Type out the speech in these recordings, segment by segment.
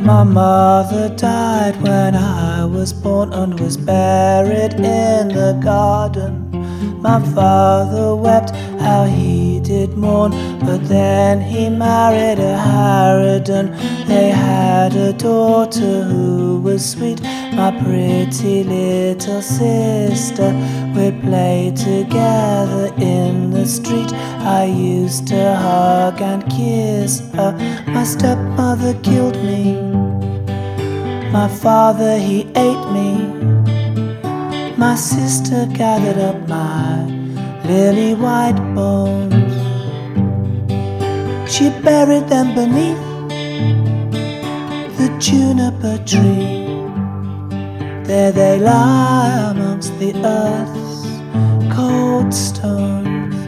My mother died when I was born and was buried in the garden. My father wept how he did mourn, but then he married a harridan. They had a daughter who was sweet, my pretty little sister. We'd play together in the street. I used to hug and kiss her. My stepmother killed me. My father, he ate me. My sister gathered up my lily white bones. She buried them beneath the juniper tree. There they lie amongst the earth's cold stones.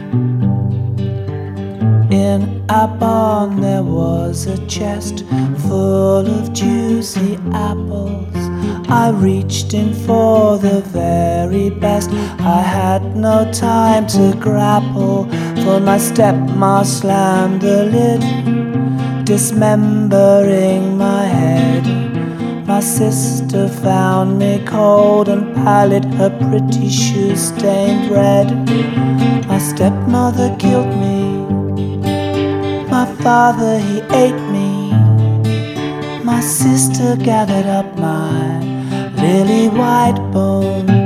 In our barn there was a chest full of juicy apples. I reached in for the very best. I had no time to grapple, for my stepma slammed the lid, dismembering my head. My sister found me cold and pallid, her pretty shoes stained red. My stepmother killed me. My father, he ate me. My sister gathered up my lily white bones.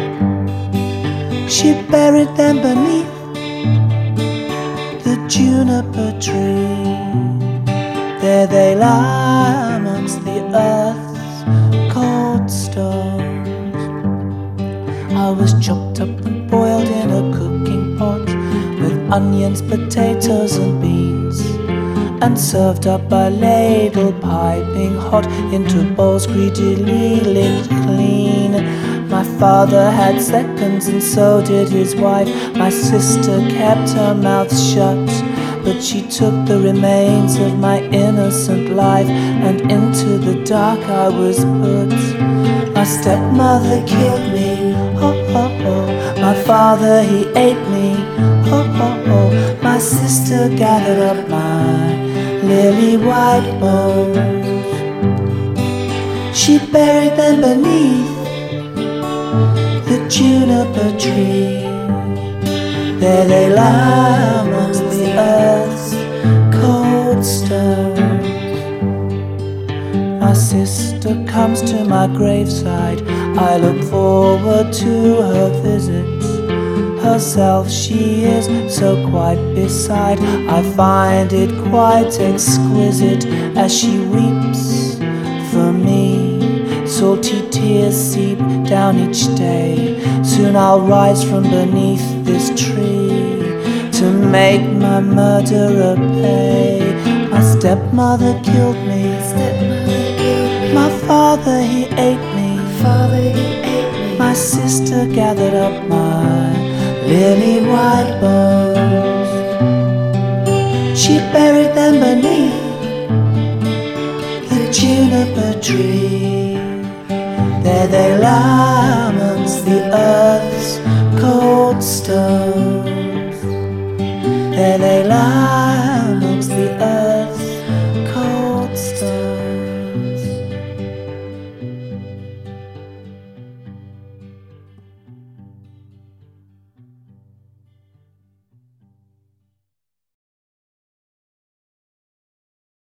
She buried them beneath the juniper tree. There they lie amongst the earth's cold stones. I was chopped up and boiled in a cooking pot with onions, potatoes and beans, and served up by ladle, piping hot into bowls greedily licked clean. My father had seconds and so did his wife. My sister kept her mouth shut, but she took the remains of my innocent life, and into the dark I was put. My stepmother killed me, oh oh oh. My father, he ate me, oh oh oh. My sister gathered up my lily white bones. She buried them beneath the juniper tree. There they lie amongst the earth's cold stones. My sister comes to my graveside. I look forward to her visits. Herself she is so quite beside. I find it quite exquisite as she weeps for me. Salty tears seep down each day. Soon I'll rise from beneath this tree to make my murderer pay. My stepmother killed me. My father, he ate me. My sister gathered up my lily white bones. She buried them beneath the juniper tree. There they lie amongst the earth's cold stones. There they